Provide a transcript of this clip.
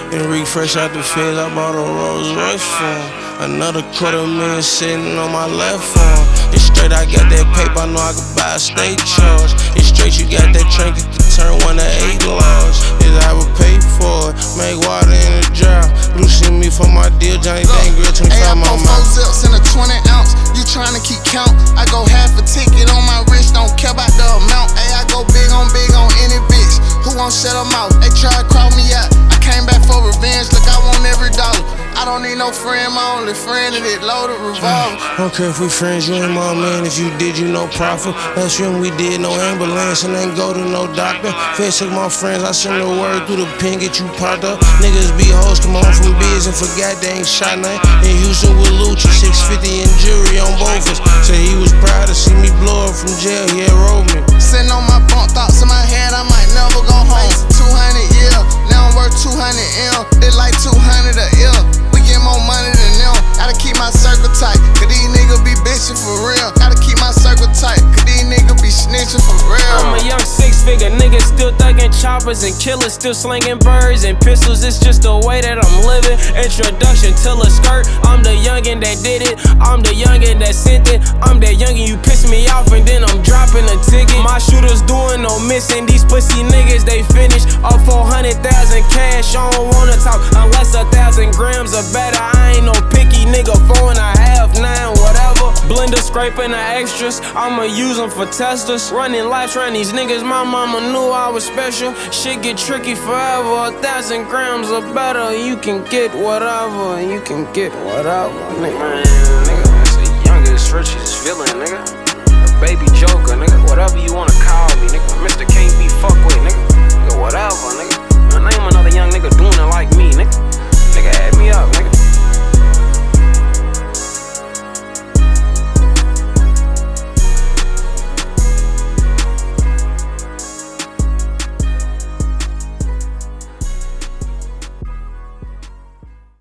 And refresh out the feds, I bought a Rolls Royce for him. Another $250,000 sitting on my left arm. It's straight, I got that paper, I know I could buy a state charge. It's straight, you got that trinket to turn 1 to 8 laws. Is I would pay for it, make water in the jar. Loosen me for my deal, Johnny Dang Grill, 25 my mouth. 4 zips in a 20 ounce, you tryna keep count. I go half a ticket on my wrist, don't care about the amount. Ay, I go big on any bitch who won't shut them out. They try to crowd me out, I came back for revenge, look, I want every dollar. I don't need no friend, my only friend is it loaded revolver. Don't care if we friends, you ain't my man. If you did, you no profit. Last film we did, no ambulance and ain't go to no doctor. Face took my friends, I send the word through the pen, get you popped up. Niggas be hoes, come on from biz and forgot they ain't shot nothing. In Houston with Lucci, 650 and jury on both us. Say he was proud to see me blow up from jail, he enrolled me. Sitting on my bunk, thoughts in my head, I might never go home. 200 yeah, now I'm worth 200 M. They like 200 a ill. We get more money than them. Gotta keep my circle tight, cause these niggas be bitchin' for real. Gotta keep my circle tight, cause these niggas be snitching for real. I'm a young 6-figure nigga, still thuggin' choppers and killers, still slinging birds and pistols. It's just the way that I'm living. Introduction to a skirt. I'm the youngin' that did it. I'm the youngin' that sent it. I'm that youngin' you piss me off and then I'm dropping a ticket. My shooters doing no missing. These pussy niggas they finish off 400,000 cash. I don't wanna talk unless 1,000 grams are better. I ain't no picky nigga, 4.5, 9, whatever. Blender scraping the extras, I'ma use them for testers. Running laps around these niggas, my mama knew I was special. Shit get tricky forever, 1,000 grams or better. You can get whatever, you can get whatever, nigga. Man, nigga, it's the youngest, richest villain, nigga. A baby joker, nigga, whatever you wanna call me, nigga. Mr. Can't be fucked with.